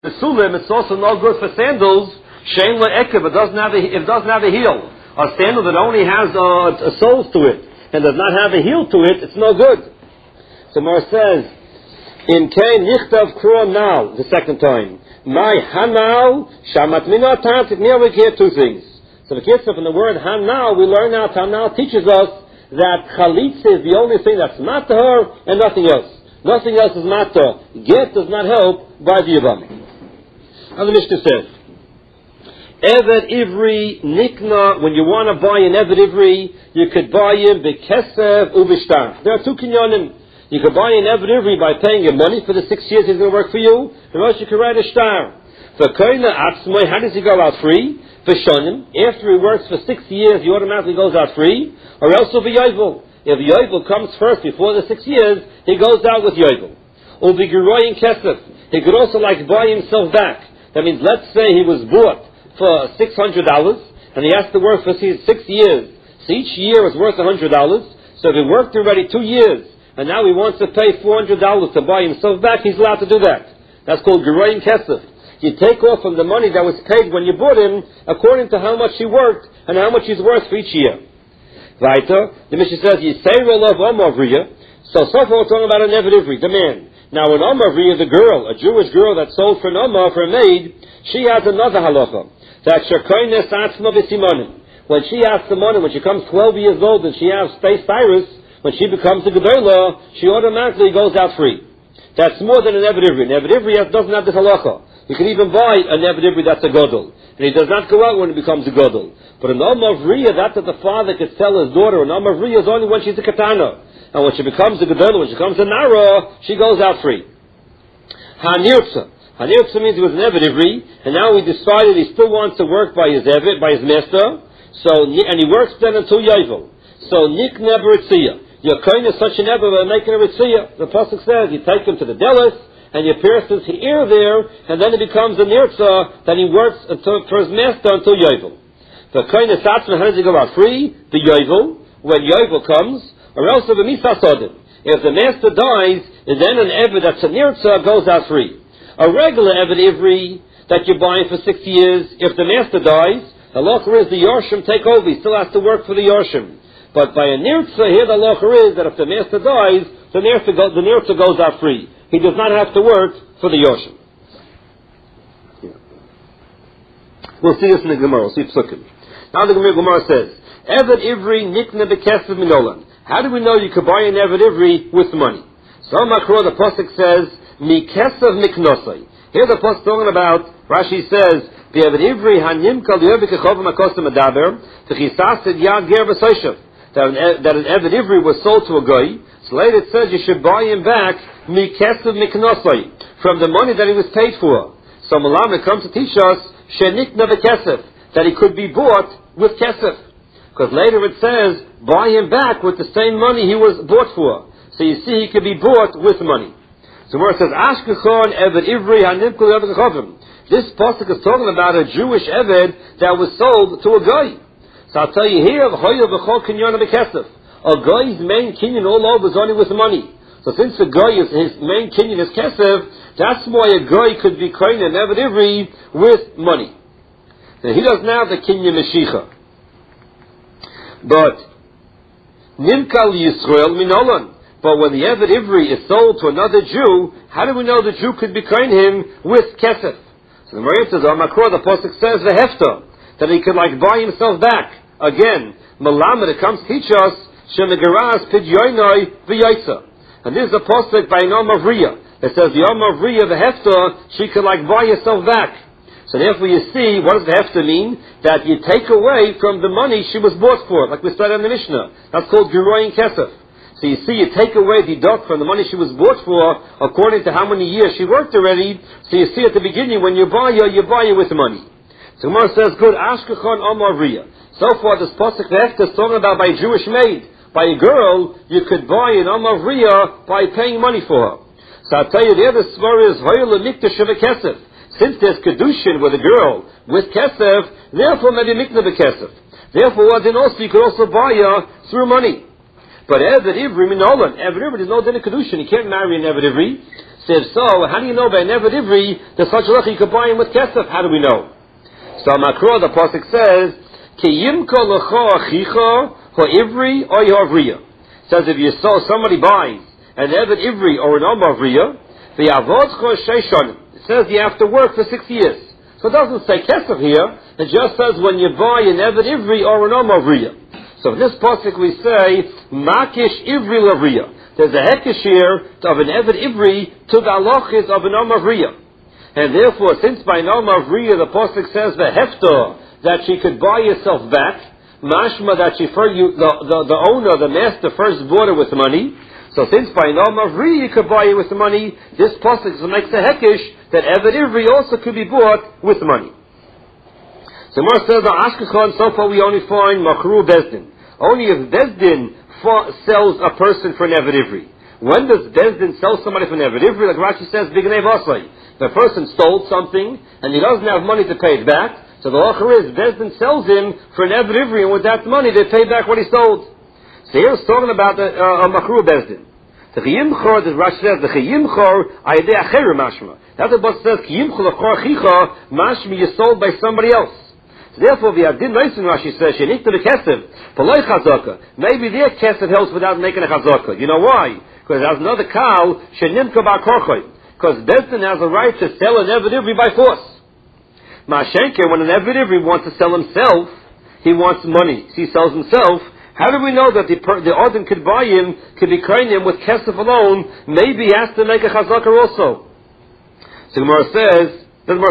The sulim, it's also no good for sandals. Shein le'ekev, it doesn't have a heel. A sandal that only has a sole to it and does not have a heel to it, it's no good. So Mar says, in Kain nichtav kro now, the second time. My hanau shamat minot tantik. Here we hear two things. So the kitzah from the word hanau, we learn out hanau teaches us that chalitza is the only thing that's matter and nothing else. Nothing else is matter. Get does not help by the Yavami. Now the Mishnah says, Eved Ivri Nikna, when you want to buy an Eved Ivri, you could buy him Bekesev Ubishtar. There are two kinyonim. You could buy an Eved Ivri by paying him money for the 6 years he's going to work for you, or else you could write a star. For Koina Atzmoy, how does he go out free? For Shonim, after he works for 6 years, he automatically goes out free, or else will be Yovel. If Yovel comes first before the 6 years, he goes out with Yovel. Or Begiroyin Kesef, he could also buy himself back. That means, let's say he was bought for $600, and he has to work for 6 years. So each year is worth $100. So if he worked already 2 years, and now he wants to pay $400 to buy himself back, he's allowed to do that. That's called Geroyin Kesef. You take off from the money that was paid when you bought him, according to how much he worked, and how much he's worth for each year. Weiter, the Mishnah says, Yisrael of Omavriya. So far we're talking about an Eved Ivri, the man. Now, an Omavriya, the girl, a Jewish girl that sold for an Omar, for a maid, she has another halacha. That Shekoines Atzma B'Simonim. When she has the money, when she comes 12 years old and she has space Cyrus, when she becomes a Gedolah, she automatically goes out free. That's more than an Eved Ivri. An Eved Ivri doesn't have this halacha. You can even buy an Eved Ivri that's a Godel. And he does not go out when he becomes a Godel. But an Omavriya, that's that the father could sell his daughter. An Omavriya is only when she's a Katana. And when she becomes a Gedolah, when she becomes a Nara, she goes out free. Hanirtza. Hanirtza means he was an Eved Ivri, and now he decided he still wants to work by his Eved, by his master, and he works then until Yovel. So, Nik Neber Ritziyah. You're kind of such an Eved by making a Ritziyah. The Pasuk says, you take him to the Delis, and you pierce his ear there, and then he becomes a Nirtza, then he works for his master until Yovel. The kind of Satzman, how does he go out free? The Yovel, when Yovel comes, or else of a Misasodim. If the master dies, then an Eved that's a Nirtza goes out free. A regular Eved Ivri that you're buying for 6 years, if the master dies, the halacha is the Yorshim take over. He still has to work for the Yorshim. But by a Nirtza, here the halacha is that if the master dies, the Nirtza goes out free. He does not have to work for the Yorshim. We'll see this in the Gemara. We'll see Psukim. Now the Gemara says, Eved Ivri nikna bekesev minolan. How do we know you could buy an Eved Ivri with money? So Makro, the Pasuk says, Mikesav miknosai. Here the Pasuk talking about, Rashi says, the Eved Ivri hanimka liyovik echov makosim adaber, t'chisasid yad ger b'soyshav. That an Eved Ivri was sold to a guy, so later it says you should buy him back, Mikesav miknosai, from the money that he was paid for. So Malama comes to teach us, shenikna bekesef, that he could be bought with kesef. Because later it says, buy him back with the same money he was bought for. So you see, he could be bought with money. So where it says, Ashkechon Eved Ivri Hanimkul Eved Chavim. This pasuk is talking about a Jewish Eved that was sold to a guy. So I'll tell you here, Hoya V'chol Kinyon B'Kesef. A guy's main kinyon all over is only with money. So since the guy his main kinyon is Kesef, that's why a guy could be kind an Eved Ivri with money. Now he doesn't have the kinyon Meshicha. But Nimkal Yisrael Minolan. But when the Eved Ivri is sold to another Jew, how do we know the Jew could be kind him with kesef? So the Maria says, Makro, the Pasuk says the hefta, that he could buy himself back. Again, Malamed, it comes to teach us, Shemigaras Pidyoinoi V'Yaitza. And this is a Pasuk by an Omavriya. It says the Omavriya, the hefta, she could buy herself back. So therefore you see, what does the hefta mean? That you take away from the money she was bought for, like we said in the Mishnah. That's called Geroyin Kesef. So you see, you take away, deduct from the money she was bought for, according to how many years she worked already. So you see at the beginning, when you buy her with money. So Gemara says, good, Ashkechon Omavriya. So far this pasuk the hefta is talking about by a Jewish maid. By a girl, you could buy an Omavriya by paying money for her. So I'll tell you, the other story is, Hoyla Mikta Sheva Kesef. Since there's Kedushin with a girl with Kesef, therefore maybe Mikna Bekesef. Therefore, then also you could also buy her through money. But Eved Ivri Minolan, Eved Ivri, there's no din of Kedushin. You can't marry an Eved Ivri. So if so, how do you know by an Eved Ivri that such a halacha you could buy him with kesef? How do we know? So Makro, the pasuk says, Ki yimko lecho achicha ho ivri or yavriya. Says if you saw somebody buys an Eved Ivri or an Omavriya, the avodcho sheishonim. It says you have to work for 6 years. So it doesn't say kesef here. It just says when you buy an Eved Ivri or an Omavriya. So in this pasuk we say makish ivri lavriya. There's a hekesh here of an Eved Ivri to the halachis of an Omavriya. And therefore, since by an Omavriya the pasuk says the hefta that she could buy herself back, mashma that the owner, the master, first bought her with money. So since by an Omavriya you could buy it with money, this pasuk makes a hekesh that Eved Ivri also could be bought with money. So Mar says the Ashkechon, so far we only find Machru Bezdin. Only if Bezdin sells a person for an Eved Ivri. When does Bezdin sell somebody for an Eved Ivri? Like Rashi says, Bignei Vasai. The person stole something and he doesn't have money to pay it back. So the halacha is Bezdin sells him for an Eved Ivri, and with that money they pay back what he stole. So here it's talking about the Machru Bezdin. The Chiyimchor, the Rashi says, the Chiyimchor Ayidei Acheru Mashma. That's what it says, Chiyimchor Lechor Chicha Mashma, you sold by somebody else. So therefore, the Adin Noisin Rashi says, Shenik to the Kesef, Poloi Chazaka. Maybe their Kesef helps without making a Chazaka. You know why? Because there's another Kal, Shenimka Bar Korchoy. Because Bezdin has a right to sell an Eved Ivri by force. Mashenke, when an Eved Ivri wants to sell himself, he wants money. So he sells himself. How do we know that the Odin could buy him, could be crying him with Kesef alone? Maybe he has to make a Chazaka also. So the Gemara says,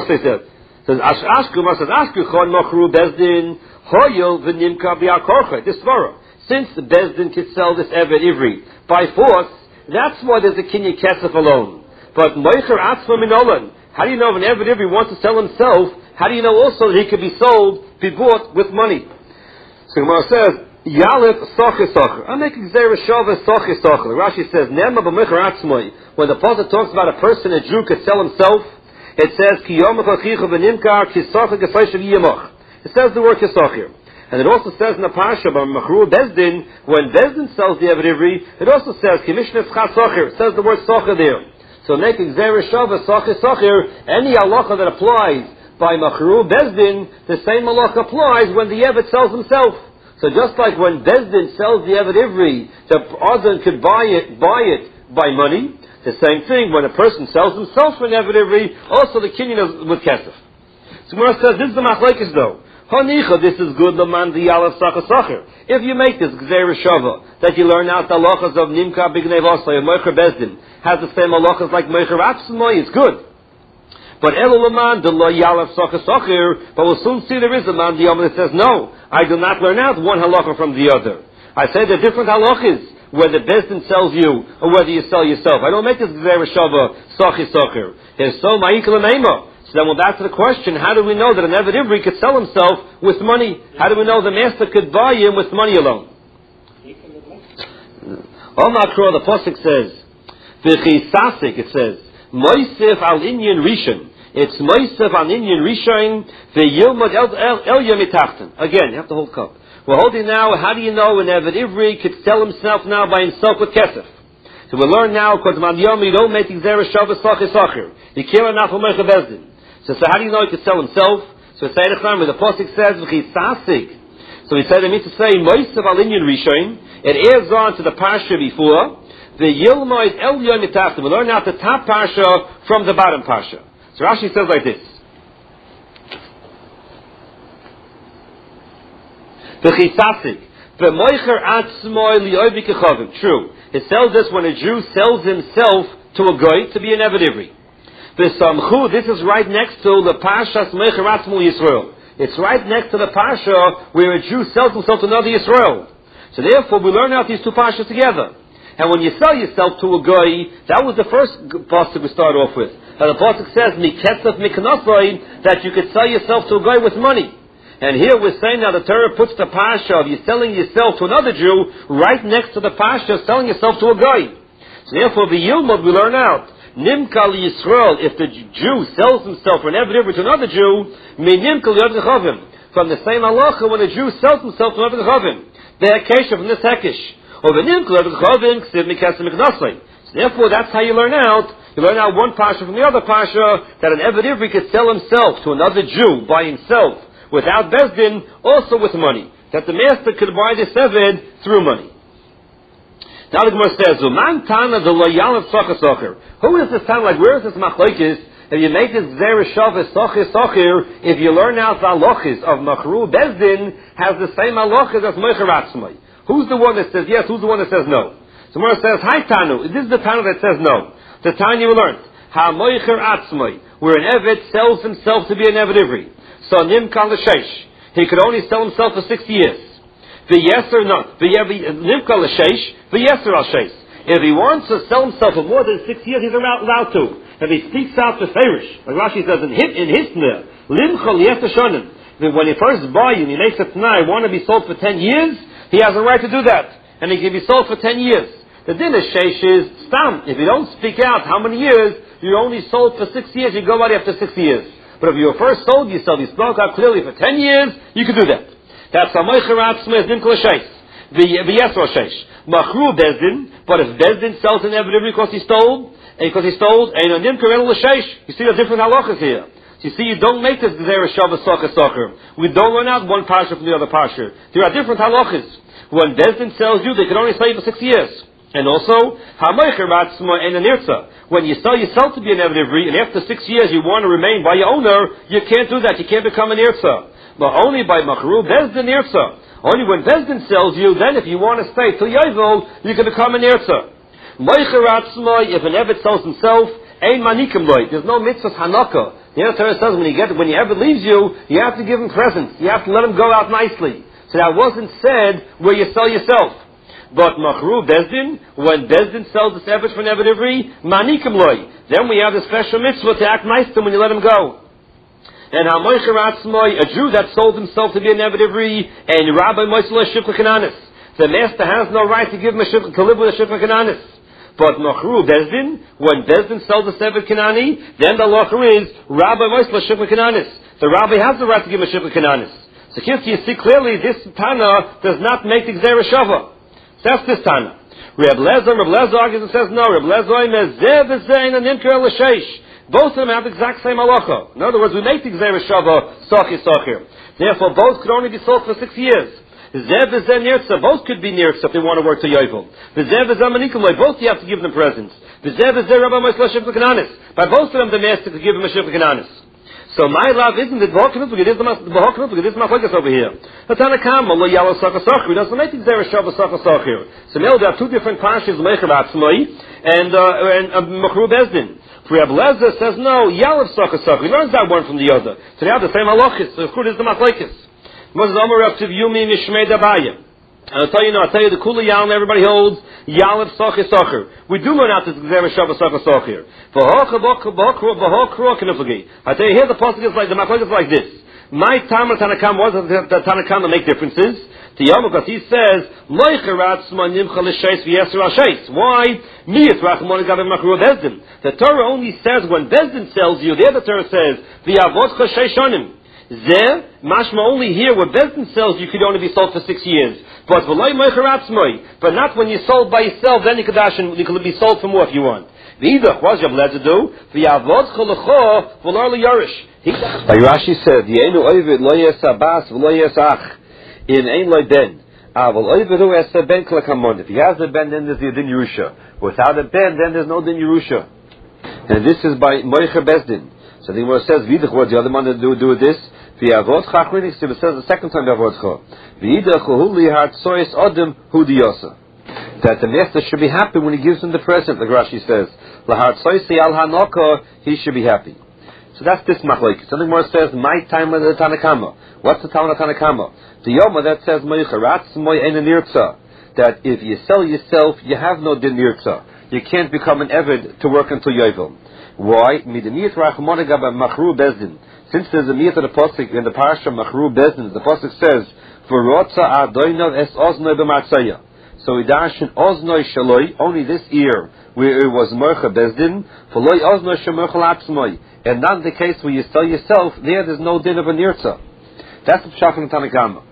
says Ashku Chon Machru Bezdin Hoyel V'Nimka B'Akorcha. This Svara. Since the Bezdin could sell this Eved Ivri by force, that's why there's a Kinyan Kesef alone. But Moicher Atzma Minolan. How do you know if an Eved Ivri wants to sell himself? How do you know also that he could be sold, be bought with money? So Gemara says, Yalef Socher Socher. I'm making Zera Shava Socher Socher. Rashi says, Nema B'Moicher Atzma. When the Prophet talks about a person, a Jew could sell himself, it says, Ki Yomach Achicha V'Nimkar Ki Socher Gefeishav Yimach. It says the word Kisocher. And it also says in the Pasha, by Machru Bezdin, when Bezdin sells the Eved Ivri, it also says, Ki Mishnes Chas Socher. It says the word Socher there. So making Zera Shava Socher Socher, any halacha that applies by Machru Bezdin, the same halacha applies when the Eved sells himself. So just like when Bezdin sells the Eved Ivri, the Odin could buy it by money, the same thing when a person sells himself for an Eved Ivri, also the kinyan is with kesef. So Gemara says, this is the machlekes though. Hanicha, this is good, Laman the Yalav Sacha Sacher. If you make this Gzeir Shava, that you learn out the halachas of Nimka Bignei Vasai and Moicher Bezdin, has the same halachas like Moicher Atzmai, it's good. But Elulaman, the Lo Yalav Sacha Sacher, but we'll soon see there is a man, the Yom that says, no, I do not learn out one halacha from the other. I say there are different halachas, whether Bezdin sells you, or whether you sell yourself. I don't make this Gzeir Shava Sachi Sacher. It's so Ma'ikal Meima. So then we'll back to the question, how do we know that an Eved Ivri could sell himself with money? How do we know the master could buy him with money alone? Omakro, the Pasuk says, V'chisasik, it says, Moisef al Inyan Rishon. It's Moisef al Inyan Rishon, V'yilmod el Yomitachten. Again, you have to hold cup. We're holding now, how do you know an Eved Ivri could sell himself now by himself with kesef? So we learn now, because man yom, you don't make Gzeir Shava Sacher Sacher. You can't not from Moicher Bezdin. So how do you know he could sell himself? So we say the Pasuk says, V'chisasik. So we said it means to say, Moisav al Inyan Rishon. It adds on to the Parsha before. The Yilmoid El Yomitachten. We learn out the top Parsha from the bottom Parsha. So Rashi says like this. V'chisasik. V'moicher atzmoi li'oivi kechavim. True. It sells this when a Jew sells himself to a goy to be an Eved Ivri. V'samchu, this is right next to the Parshas Moicher Atzmo Yisrael. It's right next to the Parsha where a Jew sells himself to another Yisrael. So therefore we learn out these two Parshas together. And when you sell yourself to a goy, that was the first pasuk we start off with. And the pasuk says, Miketzav Miknasai, that you could sell yourself to a goy with money. And here we're saying now the Torah puts the Parsha of you selling yourself to another Jew right next to the Parsha of selling yourself to a goy. So therefore the Yilmud we learn out, Nimkal Yisrael, if the Jew sells himself for an Eved Ivri to another Jew, Nimkal Yod Chavim. From the same halacha when a Jew sells himself to another Chavim. The Hekesha from this Hekesh. Or the Nimkal Yod Chavim, Ksiv Mikasem Miknasai. So therefore that's how you learn out, You learn out one parsha from the other parsha that an Eved Ivri could sell himself to another Jew by himself without Bezdin, also with money. That the master could buy this Eved through money. Now the Gemara says, "Uman Tana the loyal socher socher." Who is this Tana? Like, where is this machlokes? If you make this Gzeira Shavah socher socher, if you learn out the halachas of Machru Bezdin, has the same halachas as Moicher Atzmai. Who's the one that says yes? Who's the one that says no? So Gemara says, "Hi Tanu." This is the Tana that says no. The Tana you learned, Ha Moicher Atzmai, where an Eved sells himself to be an Eved Ivri. So Nimkan l'Sheish, he could only sell himself for 6 years. The yes or no, the Nimkan l'Sheish, the yes or al Sheish. If he wants to sell himself for more than 6 years, he's allowed to. If he speaks out to Ferish, like Rashi says in Hisner, Limchol yes Shonim. When he first buys you and he makes a tnai, want to be sold for 10 years, he has a right to do that, and he can be sold for 10 years. The din of Sheish is stam. If you don't speak out how many years, you're only sold for 6 years, you go out after 6 years. But if you were first sold yourself, you spoke out clearly for 10 years, you can do that. That's Hamoicher Atzmai is Nimkol Sheish. The Yesro Sheish. Machru Bezdin, but if Bezdin sells an Eved Ivri because he stole, and a Nimkol El Sheish, you see the different halachas here. So you see, you don't make this Gzeira Shavah socher socher. We don't run out one parsha from the other parsha. There are different halachas. When Bezdin sells you, they can only sell you for 6 years. And also, Hamoicher Atzmai and a Nirtza. When you sell yourself to be an Eved Ivri, and after 6 years you want to remain by your owner, you can't do that. You can't become a Nirtza. But only by Machru Bezdin Nirtza. Only when Bezdin sells you, then if you want to stay till Yovel, you can become a Nirtza. Moicher Atzmai, if an Eved sells himself, Ein Manikim Loi. There's no mitzvah Hanaka. The Torah says when your Eved leaves you, you have to give him presents. You have to let him go out nicely. So that wasn't said where you sell yourself. But Machru Bezdin, when Bezdin sells this Eved for an Eved Ivri, Manikim Loi. Then we have the special mitzvah to act nice to him when you let him go. And Hamoicher Atzmai, a Jew that sold himself to be an Eved Ivri, and Rabbi Moisel Shipcha Kananis. The master has no right to give him to live with a Shipcha Kananis. But Machru Bezdin, when Bezdin sells a Eved Kanani, then the law is Rabbi Moisel Shipcha Kananis. The Rabbi has the right to give him a Shipcha Kananis. So here you see clearly this Tana does not make the Gzeira Shavah. That's this Tana. Reb Lezer argues and says no. Reb Lezer is Zeh v'Zeh and Nimker l'Sheish. Both of them have the exact same halacha. In other words, we make the Gzeira Shavah socher. Therefore, both could only be sold for 6 years. Zeh v'Zeh Nirtza. Both could be Nirtza if they want to work to Yovel. Zeh v'Zeh Manikim Loi. Both you have to give them presents. Zeh v'Zeh Rabbi Moisel Shipcha Kananis. By both of them, the master could give him a Shipcha Kananis. So my love isn't it B'Hoknut, it is the Machlokes over here. The Tanakama, Lo Yalo Socher Socher, he doesn't make the Gzeira Shavah socher socher. So now there are two different parshas, Moicher Atzmai and Machru Bezdin. Reb Lezer says no, Yalav Socher Socher. He learns that one from the other. So they have the same halachas. So of course, it's the Machlokes. Moses Omer Rav Tivyumi Mishmei Dabaya. I'll tell you the Kula Yalm everybody holds Yalav Socher Socher. We do learn out this Gzeira Shavah socher socher. I tell you here the pasuk is like the Machlokes is like this. My Tamar Tanakam was the Tanakam to make differences. To Yom because he says Moicher Atzmai Nimchol l'Sheish v'Yesro al Sheish. Why? Miyat Rachmon Gabe Machru Bezdin. The Torah only says when Bezdin sells you. There the Torah says v'Yavotcha Sheishonim. Zeh mashma only here where Bezdin sells you could only be sold for 6 years. But v'loy Moicher Atzmai. But not when you're sold by yourself. Then you could be sold for more if you want. V'idach what's your bled to do? V'Yavotcha l'cho v'lar l'yarish. Like Rashi said, Yeinu Ovid lo yesabas v'lo yesach. In Ein Loi Ben. If he has a Ben, then there's the Din Yerusha. Without a Ben, then there's no Din Yerusha. And this is by Moicher Bezdin. So the Gemara says, V'idach, what's the other one to do with this? V'yavotcha achrinik, it says the second time V'yavotcha. V'idach hu lihat sois odem hu diyosa. That the master should be happy when he gives him the present, like Rashi says. Lahat sois al hanoko, he should be happy. So that's this machlokes. Something more says, my time of the Tanakama. What's the time of the Tanakama? The Yoma that says, that if you sell yourself, you have no din nirtza. You can't become an Eved to work until Yovel. Why? Since there's a miyat of the pasuk in the parsha Machru Bezdin, the pasuk says, "V'rotza adoinav es oznoi b'matzaya." So we darshan oznoi shaloi only this ear where it was Moicher Bezdin, v'loi oznoi shemoichel atzmoi. And not the case where you sell yourself, there's no din of a nirtza. That's the pshat from Tanakama.